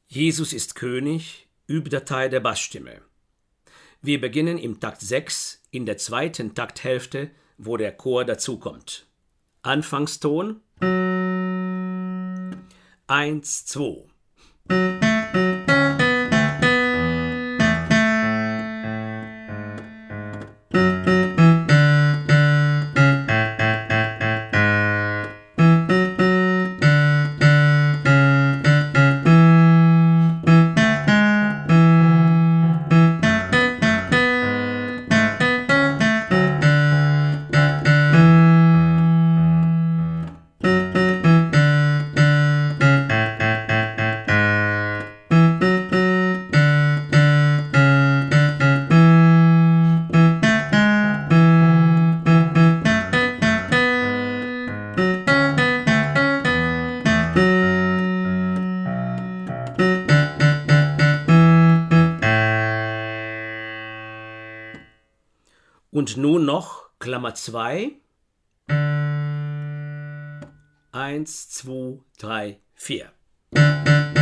Jesus ist König, Übdatei der Bassstimme. Wir beginnen im Takt 6 in der zweiten Takthälfte, wo der Chor dazukommt. Anfangston 1, 2. Und nun noch Klammer 2. 1, 2, 3, 4.